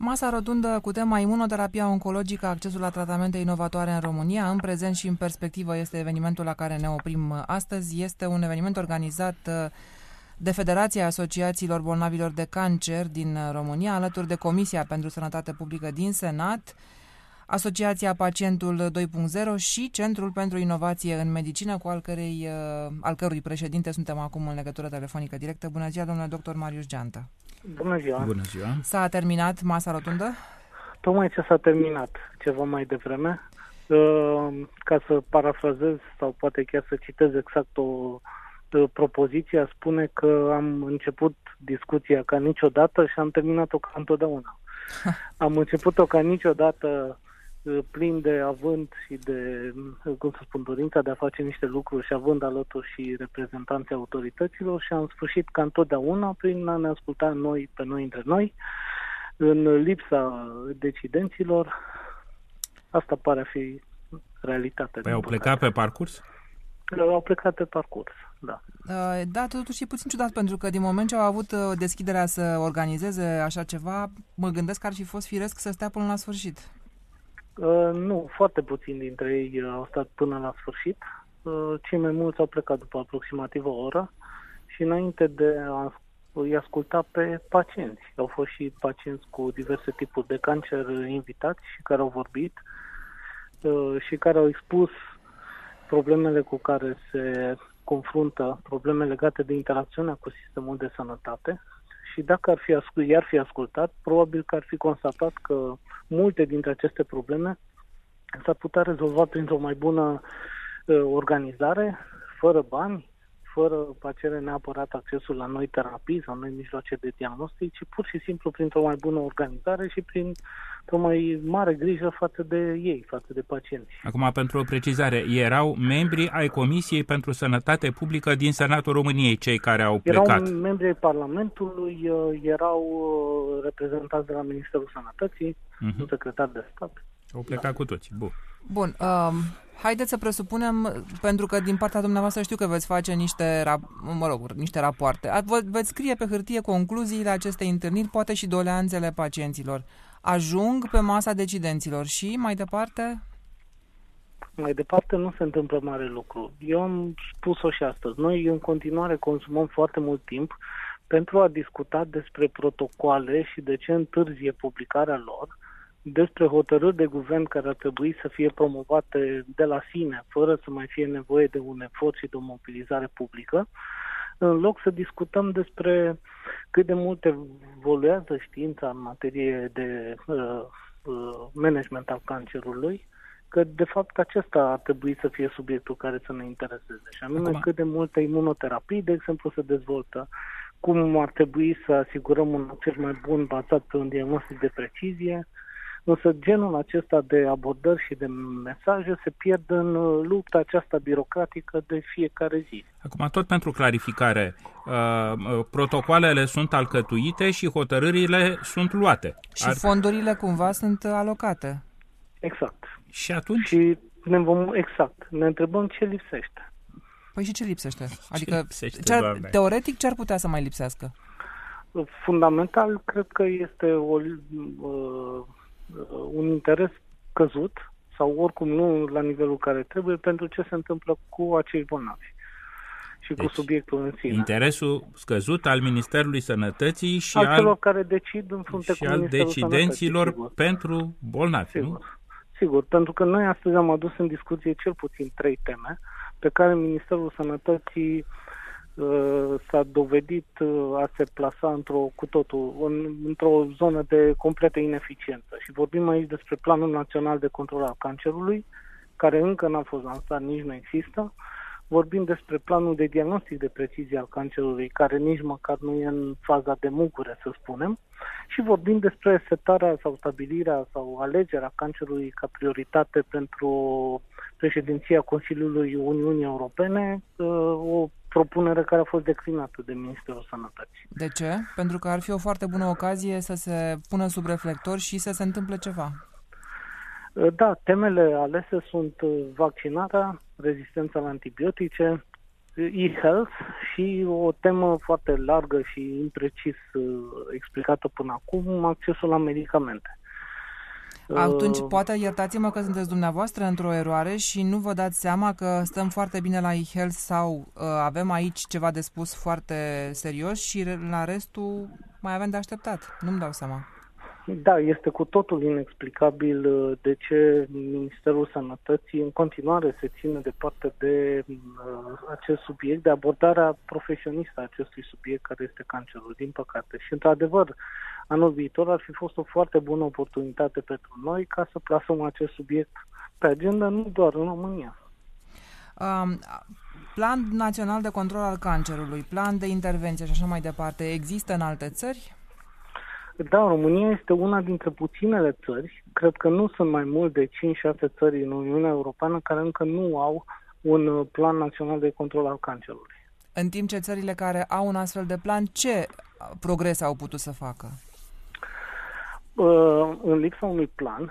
Masa rotundă cu tema imunoterapia oncologică, accesul la tratamente inovatoare în România, în prezent și în perspectivă, este evenimentul la care ne oprim astăzi. Este un eveniment organizat de Federația Asociațiilor Bolnavilor de Cancer din România, alături de Comisia pentru Sănătate Publică din Senat, Asociația Pacientul 2.0 și Centrul pentru Inovație în Medicină, cu al cărui președinte suntem acum în legătură telefonică directă. Bună ziua, domnule doctor Marius Geantă. Bună ziua. Bună ziua. S-a terminat masa rotundă? Tocmai ce s-a terminat ceva mai devreme. Ca să parafrazez sau poate chiar să citez exact o propoziție, spune că am început discuția ca niciodată și am terminat-o ca întotdeauna. Am început-o ca niciodată plin de avânt și de, dorința de a face niște lucruri și având alături și reprezentanții autorităților și am sfârșit ca întotdeauna prin a ne asculta noi pe noi între noi, în lipsa decidenților. Asta pare a fi realitatea. Păi au plecat pe parcurs? Au plecat pe parcurs, da. Da, totuși e puțin ciudat, pentru că din moment ce au avut deschiderea să organizeze așa ceva, mă gândesc că ar fi fost firesc să stea până la sfârșit. Nu, foarte puțini dintre ei au stat până la sfârșit. Cei mai mulți au plecat după aproximativ o oră și înainte de a îi asculta pe pacienți. Au fost și pacienți cu diverse tipuri de cancer invitați și care au vorbit și care au expus problemele cu care se confruntă, probleme legate de interacțiunea cu sistemul de sănătate. Și dacă i-ar fi ascultat, probabil că ar fi constatat că multe dintre aceste probleme s-ar putea rezolva printr-o mai bună organizare, fără bani, fără a cere neapărat accesul la noi terapii sau noi mijloace de diagnostic, ci pur și simplu printr-o mai bună organizare și printr-o mai mare grijă față de ei, față de pacienți. Acum, pentru o precizare, erau membri ai Comisiei pentru Sănătate Publică din Senatul României, cei care au plecat? Erau membri ai Parlamentului, erau reprezentanți de la Ministerul Sănătății, un secretar de stat. Au plecat cu toți. Bun. Haideți să presupunem, pentru că din partea dumneavoastră știu că veți face niște rapoarte. Veți scrie pe hârtie concluziile acestei întâlniri, poate și doleanțele pacienților. Ajung pe masa decidenților și mai departe? Mai departe nu se întâmplă mare lucru. Eu am spus-o și astăzi. Noi în continuare consumăm foarte mult timp pentru a discuta despre protocoale și de ce întârzie publicarea lor, despre hotărâri de guvern care ar trebui să fie promovate de la sine, fără să mai fie nevoie de un efort și de o mobilizare publică, în loc să discutăm despre cât de mult evoluează știința în materie de management al cancerului, că de fapt acesta ar trebui să fie subiectul care să ne intereseze. Și anume cât de multe imunoterapii, de exemplu, se dezvoltă, cum ar trebui să asigurăm un acces mai bun bazat pe un diagnostic de precizie. Însă genul acesta de abordări și de mesaje se pierd în lupta aceasta birocratică de fiecare zi. Acum, tot pentru clarificare, protocoalele sunt alcătuite și hotărârile sunt luate. Și fondurile cumva sunt alocate. Exact. Și atunci? Și ne întrebăm ce lipsește. Păi și ce lipsește? Adică, teoretic, ce ar putea să mai lipsească? Fundamental, cred că este un interes căzut sau oricum nu la nivelul care trebuie pentru ce se întâmplă cu acești bolnavi și cu subiectul în sine. Interesul scăzut al Ministerului Sănătății și al celor care decid în frunte cu Ministerul decidenților Sănătății, pentru bolnavi, nu? Sigur, pentru că noi astăzi am adus în discuție cel puțin 3 teme pe care Ministerul Sănătății s-a dovedit a se plasa într-o zonă de completă ineficiență. Și vorbim aici despre Planul Național de Control al Cancerului, care încă n-a fost lansat, nici nu există. Vorbim despre Planul de Diagnostic de Precizie al Cancerului, care nici măcar nu e în faza de mugure, să spunem. Și vorbim despre setarea sau stabilirea sau alegerea cancerului ca prioritate pentru președinția Consiliului Uniunii Europene, o propunere care a fost declinată de Ministerul Sănătății. De ce? Pentru că ar fi o foarte bună ocazie să se pună sub reflector și să se întâmple ceva. Da, temele alese sunt vaccinarea, rezistența la antibiotice, e-health și o temă foarte largă și imprecis explicată până acum, accesul la medicamente. Atunci, poate iertați-mă că sunteți dumneavoastră într-o eroare și nu vă dați seama că stăm foarte bine la e-health sau avem aici ceva de spus foarte serios și la restul mai avem de așteptat. Nu-mi dau seama. Da, este cu totul inexplicabil de ce Ministerul Sănătății în continuare se ține departe de acest subiect, de abordarea profesionistă a acestui subiect care este cancerul, din păcate. Și, într-adevăr, anul viitor ar fi fost o foarte bună oportunitate pentru noi ca să plasăm acest subiect pe agenda, nu doar în România. Plan național de control al cancerului, plan de intervenție și așa mai departe, există în alte țări? Da, România este una dintre puținele țări, cred că nu sunt mai mult de 5-6 țări în Uniunea Europeană care încă nu au un plan național de control al cancerului. În timp ce țările care au un astfel de plan, ce progrese au putut să facă? În lipsa unui plan,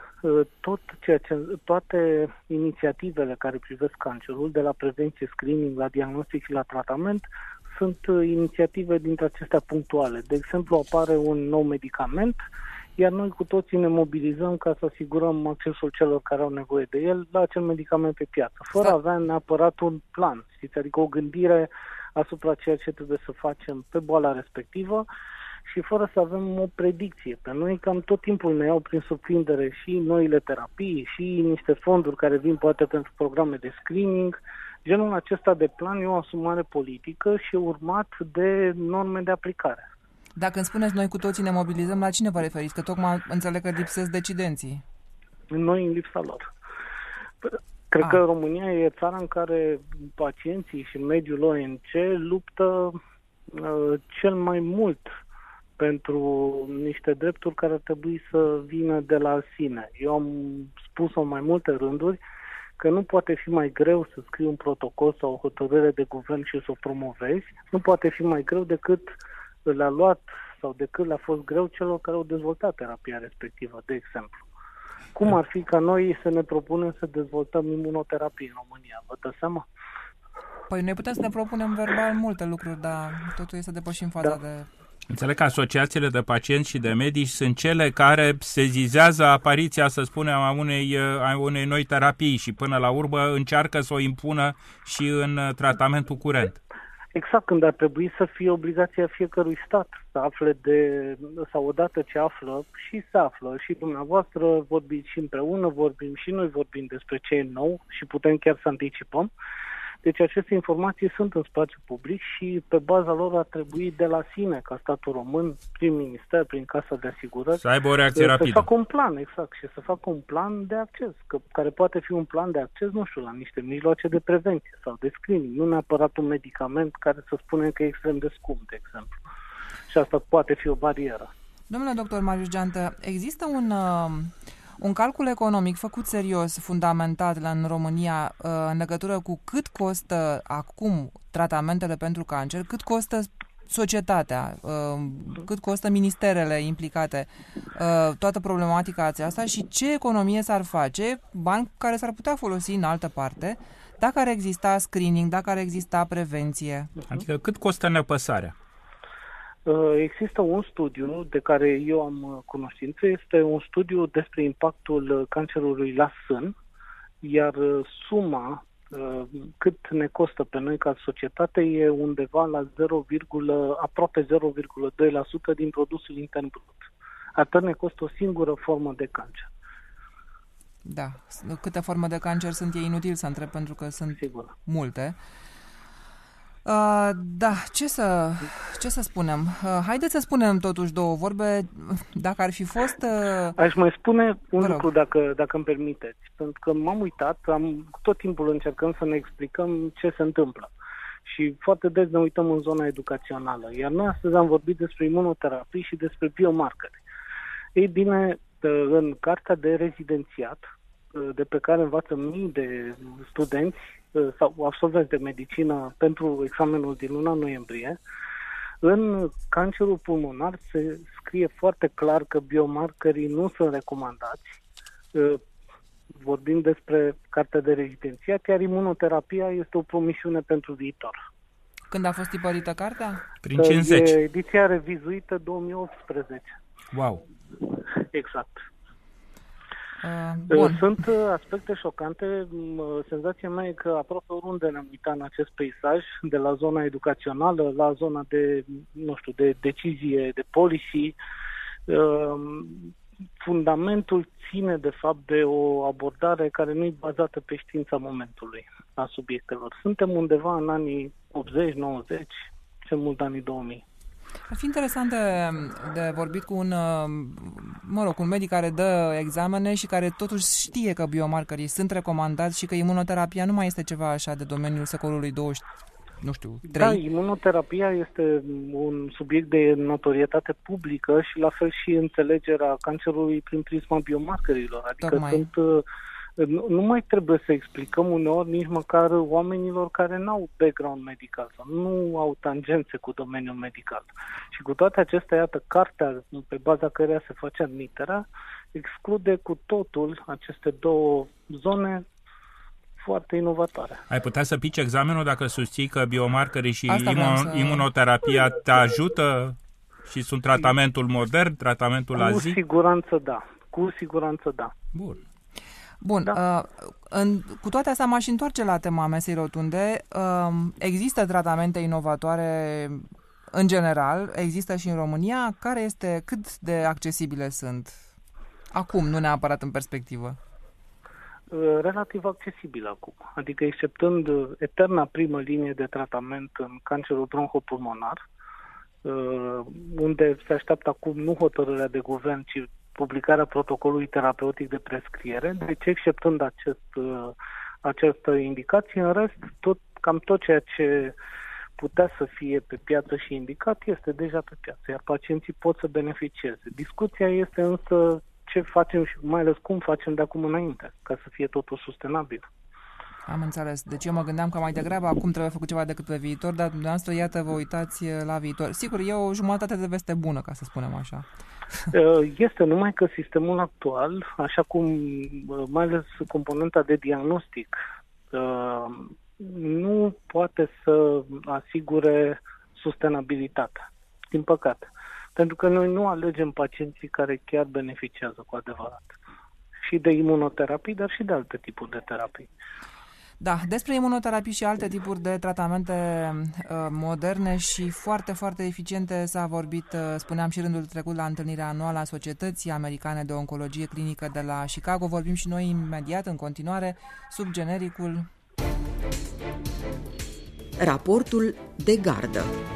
toate inițiativele care privesc cancerul, de la prevenție, screening, la diagnostic și la tratament, sunt inițiative dintre acestea punctuale. De exemplu, apare un nou medicament, iar noi cu toții ne mobilizăm ca să asigurăm accesul celor care au nevoie de el la acel medicament pe piață, fără a avea neapărat un plan, știți? Adică o gândire asupra ceea ce trebuie să facem pe boala respectivă și fără să avem o predicție. Pe noi cam tot timpul ne iau prin surprindere și noile terapii și niște fonduri care vin poate pentru programe de screening. Genul acesta de plan e o asumare politică și urmat de norme de aplicare. Dacă îmi spuneți noi cu toții ne mobilizăm, la cine vă referiți? Că tocmai înțeleg că lipsesc decidenții. Noi în lipsa lor. Cred că România e țara în care pacienții și mediul ONG luptă cel mai mult pentru niște drepturi care ar trebui să vină de la sine. Eu am spus-o în mai multe rânduri că nu poate fi mai greu să scrii un protocol sau o hotărâre de guvern și să o promovezi. Nu poate fi mai greu decât le-a luat sau decât le-a fost greu celor care au dezvoltat terapia respectivă, de exemplu. Cum ar fi ca noi să ne propunem să dezvoltăm imunoterapie în România? Vă dați seama? Păi noi putem să ne propunem verbal multe lucruri, dar totul este să depășim faza de... Înțeleg că asociațiile de pacienți și de medici sunt cele care sezizează apariția, să spunem, a unei noi terapii și până la urmă încearcă să o impună și în tratamentul curent. Exact, când ar trebui să fie obligația fiecărui stat să afle sau odată ce află și se află și dumneavoastră vorbiți și împreună, vorbim și noi vorbim despre ce e nou și putem chiar să anticipăm. Deci aceste informații sunt în spațiu public și pe baza lor ar trebui de la sine ca statul român, prin minister, prin Casa de Asigurări, să aibă o reacție rapidă. Să facă un plan, exact, și să facă un plan de acces, care poate fi un plan de acces, nu știu, la niște mijloace de prevenție sau de screening, nu neapărat un medicament care să spunem că e extrem de scump, de exemplu. Și asta poate fi o barieră. Domnule doctor Marius Geantă, există un calcul economic făcut serios, fundamentat în România în legătură cu cât costă acum tratamentele pentru cancer, cât costă societatea, cât costă ministerele implicate, toată problematica aceasta și ce economie s-ar face, bani care s-ar putea folosi în altă parte, dacă ar exista screening, dacă ar exista prevenție. Adică cât costă nepăsarea? Există un studiu de care eu am cunoștință, este un studiu despre impactul cancerului la sân, iar suma cât ne costă pe noi ca societate e undeva la aproape 0,2% din produsul intern brut. Atât ne costă o singură formă de cancer. Da, câte forme de cancer sunt, e inutil să întreb pentru că sunt multe. Da, ce să spunem? Haideți să spunem totuși două vorbe. Dacă ar fi fost... Aș mai spune un lucru, dacă îmi permiteți. Pentru că m-am uitat, tot timpul încercăm să ne explicăm ce se întâmplă. Și foarte des ne uităm în zona educațională. Iar noi astăzi am vorbit despre imunoterapii și despre biomarcări. Ei bine, în cartea de rezidențiat, de pe care învață mii de studenți sau absolvenți de medicină pentru examenul din luna noiembrie, în cancerul pulmonar se scrie foarte clar că biomarcării nu sunt recomandați. Vorbim despre cartea de rezidențiat, iar imunoterapia este o promisiune pentru viitor. Când a fost tipărită cartea? Prin 50. E ediția revizuită 2018. Wow! Exact. Bun. Sunt aspecte șocante. Senzația mea e că aproape oriunde ne-am uitat în acest peisaj, de la zona educațională la zona de, nu știu, de decizie, de policy, fundamentul ține de fapt de o abordare care nu e bazată pe știința momentului a subiectelor. Suntem undeva în anii 80, 90, cel mult anii 2000. Ar fi interesant de vorbit cu un medic care dă examene și care totuși știe că biomarkerii sunt recomandați și că imunoterapia nu mai este ceva așa de domeniul secolului 20, nu știu, 3. Da, imunoterapia este un subiect de notorietate publică și la fel și înțelegerea cancerului prin prisma biomarkerilor. Adică nu mai trebuie să explicăm uneori nici măcar oamenilor care n-au background medical sau nu au tangențe cu domeniul medical. Și cu toate acestea, iată, cartea pe baza căreia se face admiterea exclude cu totul aceste două zone foarte inovatoare. Ai putea să pici examenul dacă susții că biomarkerii și imunoterapia te ajută și sunt tratamentul modern, tratamentul la zi? Cu siguranță da. Cu siguranță da. Bun, da. Cu toate astea m-aș întoarce la tema mesei rotunde. Există tratamente inovatoare în general, există și în România. Cât de accesibile sunt? Acum, nu neapărat în perspectivă. Relativ accesibil acum. Adică exceptând eterna primă linie de tratament în cancerul bronhopulmonar, unde se așteaptă acum nu hotărârea de guvern, ci publicarea protocolului terapeutic de prescriere. Deci, exceptând această indicație, în rest, cam tot ceea ce putea să fie pe piață și indicat este deja pe piață, iar pacienții pot să beneficieze. Discuția este însă ce facem și mai ales cum facem de acum înainte, ca să fie totul sustenabil. Am înțeles. Deci eu mă gândeam că mai degrabă acum trebuie făcut ceva decât pe viitor, dar dumneavoastră, iată, vă uitați la viitor. Sigur, e o jumătate de veste bună, ca să spunem așa. Este numai că sistemul actual, așa cum mai ales componenta de diagnostic, nu poate să asigure sustenabilitatea, din păcate. Pentru că noi nu alegem pacienții care chiar beneficiază cu adevărat. Și de imunoterapii, dar și de alte tipuri de terapii. Da, despre imunoterapii și alte tipuri de tratamente moderne și foarte, foarte eficiente s-a vorbit, spuneam și rândul trecut, la întâlnirea anuală a Societății Americane de Oncologie Clinică de la Chicago. Vorbim și noi imediat, în continuare, sub genericul Raportul de gardă.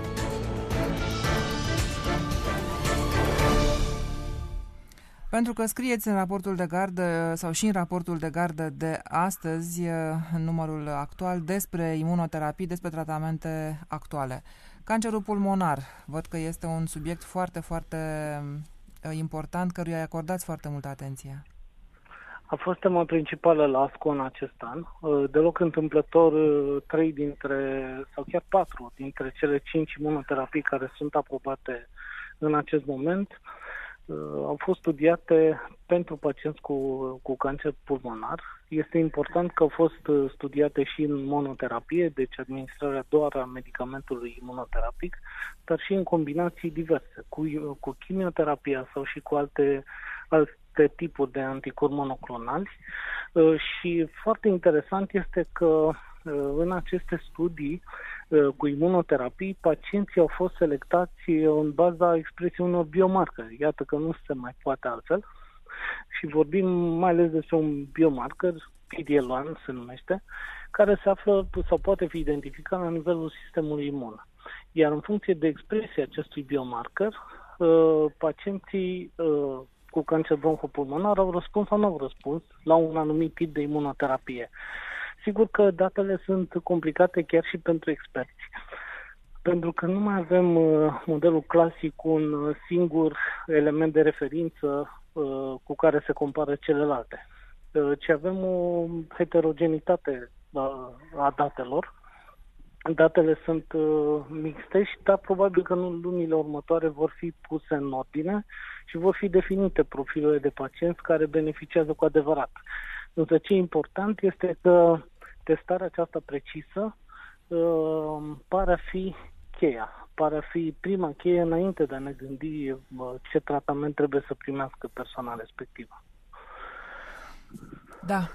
Pentru că scrieți în raportul de gardă sau și în raportul de gardă de astăzi, în numărul actual, despre imunoterapii, despre tratamente actuale. Cancerul pulmonar, văd că este un subiect foarte, foarte important, căruia îi acordați foarte multă atenție. A fost tema principală la ASCO în acest an. Deloc întâmplător, 3 sau chiar 4 dintre cele 5 imunoterapii care sunt aprobate în acest moment au fost studiate pentru pacienți cu cancer pulmonar. Este important că au fost studiate și în monoterapie, deci administrarea doar a medicamentului imunoterapic, dar și în combinații diverse, cu chimioterapia sau și cu alte tipuri de anticorpi monoclonali. Și foarte interesant este că în aceste studii cu imunoterapii, pacienții au fost selectați în baza expresiei unor biomarcări. Iată că nu se mai poate altfel. Și vorbim mai ales despre un biomarker, PD-L1 se numește, care se află sau poate fi identificat la nivelul sistemului imun. Iar în funcție de expresia acestui biomarker, pacienții cu cancer bronhopulmonar au răspuns sau nu au răspuns la un anumit tip de imunoterapie. Sigur că datele sunt complicate chiar și pentru experți, pentru că nu mai avem modelul clasic cu un singur element de referință cu care se compară celelalte, ci avem o heterogenitate a datelor. Datele sunt mixte și probabil că în lunile următoare vor fi puse în ordine și vor fi definite profilurile de pacienți care beneficiază cu adevărat. Însă ce e important este că testarea aceasta precisă pare a fi cheia, pare a fi prima cheie înainte de a ne gândi ce tratament trebuie să primească persoana respectivă. Da,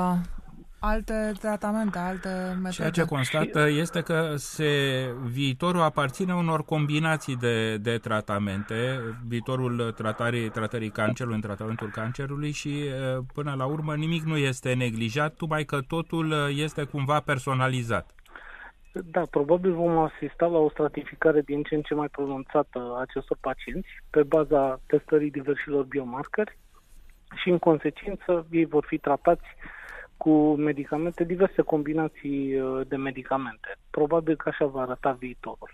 alte tratamente, alte metode. Ceea ce constată este că viitorul aparține unor combinații de tratamente, viitorul tratării cancerului în tratamentul cancerului și până la urmă nimic nu este neglijat, numai că totul este cumva personalizat. Da, probabil vom asista la o stratificare din ce în ce mai pronunțată a acestor pacienți pe baza testării diversilor biomarcări și în consecință ei vor fi tratați cu medicamente, diverse combinații de medicamente. Probabil că așa va arăta viitorul.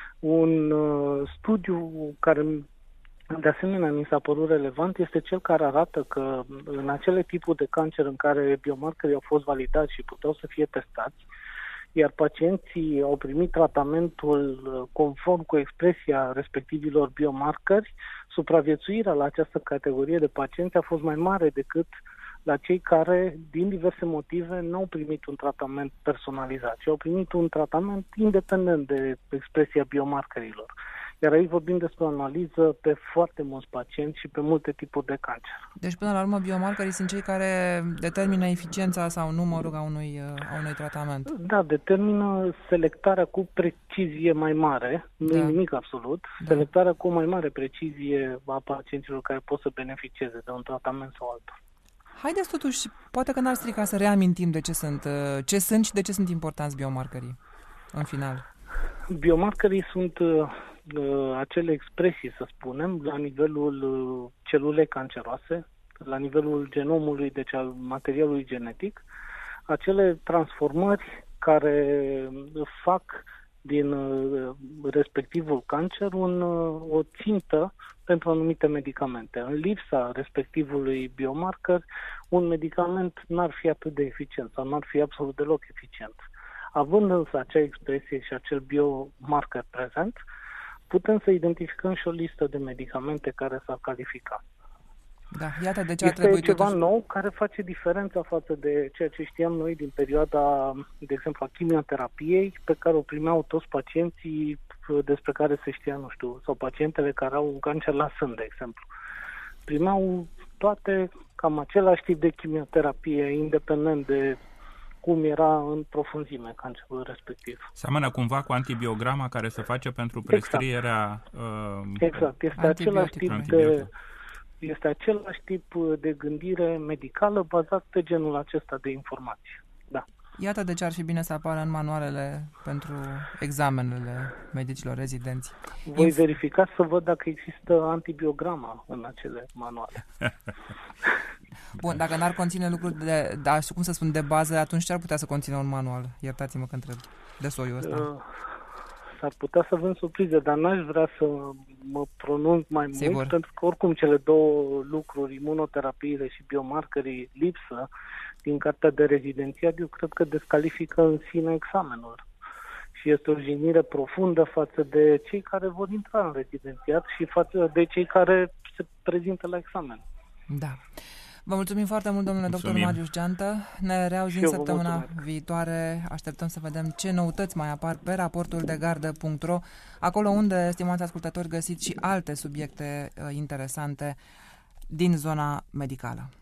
Un studiu care de asemenea mi s-a părut relevant este cel care arată că în acele tipuri de cancer în care biomarcării au fost validați și puteau să fie testați, iar pacienții au primit tratamentul conform cu expresia respectivilor biomarcări, supraviețuirea la această categorie de pacienți a fost mai mare decât la cei care, din diverse motive, nu au primit un tratament personalizat, ci au primit un tratament independent de expresia biomarcărilor. Iar aici vorbim despre o analiză pe foarte mulți pacienți și pe multe tipuri de cancer. Deci, până la urmă, biomarcării sunt cei care determină eficiența sau numărul a unui tratament. Da, determină selectarea cu precizie mai mare, nu e nimic absolut, selectarea cu o mai mare precizie a pacienților care pot să beneficieze de un tratament sau altul. Haideți totuși, poate că n-ar strica să reamintim de ce sunt și de ce sunt importanți biomarcării în final. Biomarcării sunt acele expresii, să spunem, la nivelul celulei canceroase, la nivelul genomului, deci al materialului genetic, acele transformări care fac din respectivul cancer o țintă pentru anumite medicamente. În lipsa respectivului biomarker, un medicament n-ar fi atât de eficient sau n-ar fi absolut deloc eficient. Având însă acea expresie și acel biomarker prezent, putem să identificăm și o listă de medicamente care s-ar califica. Da, iată de ce ar trebui ceva totuși... nou care face diferența față de ceea ce știam noi din perioada, de exemplu, a chimioterapiei, pe care o primeau toți pacienții despre care se știa, nu știu, sau pacientele care au un cancer la sân, de exemplu. Primeau toate cam același tip de chimioterapie, independent de cum era în profunzime cancerul respectiv. Seamănă cumva cu antibiograma care se face pentru prescrierea... Exact. Este același tip de gândire medicală bazat pe genul acesta de informații. Da. Iată de ce ar fi bine să apară în manualele pentru examenele medicilor rezidenți. Voi verifica să văd dacă există antibiograma în acele manuale. Bun, dacă n-ar conține lucruri de bază, atunci ce ar putea să conțină un manual? Iertați-mă că întreb de soiul ăsta. S-ar putea să avem surprize, dar n-aș vrea să mă pronunț mai mult, pentru că oricum cele două lucruri, imunoterapiile și biomarcării lipsă din cartea de rezidențiat, eu cred că descalifică în sine examenul. Și este o jignire profundă față de cei care vor intra în rezidențiat și față de cei care se prezintă la examen. Da. Vă mulțumim foarte mult, domnule doctor Marius Geantă. Ne reauzim săptămâna viitoare. Așteptăm să vedem ce noutăți mai apar pe raportul de gardă.ro, acolo unde, stimați ascultători, găsiți și alte subiecte interesante din zona medicală.